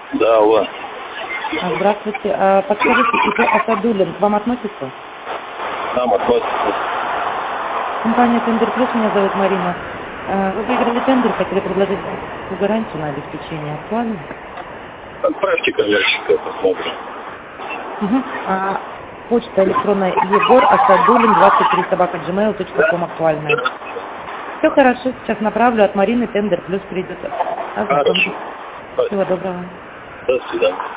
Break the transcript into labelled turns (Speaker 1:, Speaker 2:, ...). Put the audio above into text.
Speaker 1: Да, алло.
Speaker 2: Здравствуйте. Подскажите, ИП Асадуллин к вам относится?
Speaker 1: Нам относится.
Speaker 2: Компания Тендер Плюс, меня зовут Марина. Вы выиграли тендер, хотели предложить гарантию на обеспечение. Актуально?
Speaker 1: Отправьте коммерческое, посмотрим.
Speaker 2: Почта электронная Егор Асадуллин 23@gmail.com актуальная. Все хорошо, сейчас направлю от Марины Тендер Плюс придет.
Speaker 1: Хорошо.
Speaker 2: Всего доброго.
Speaker 1: До свидания.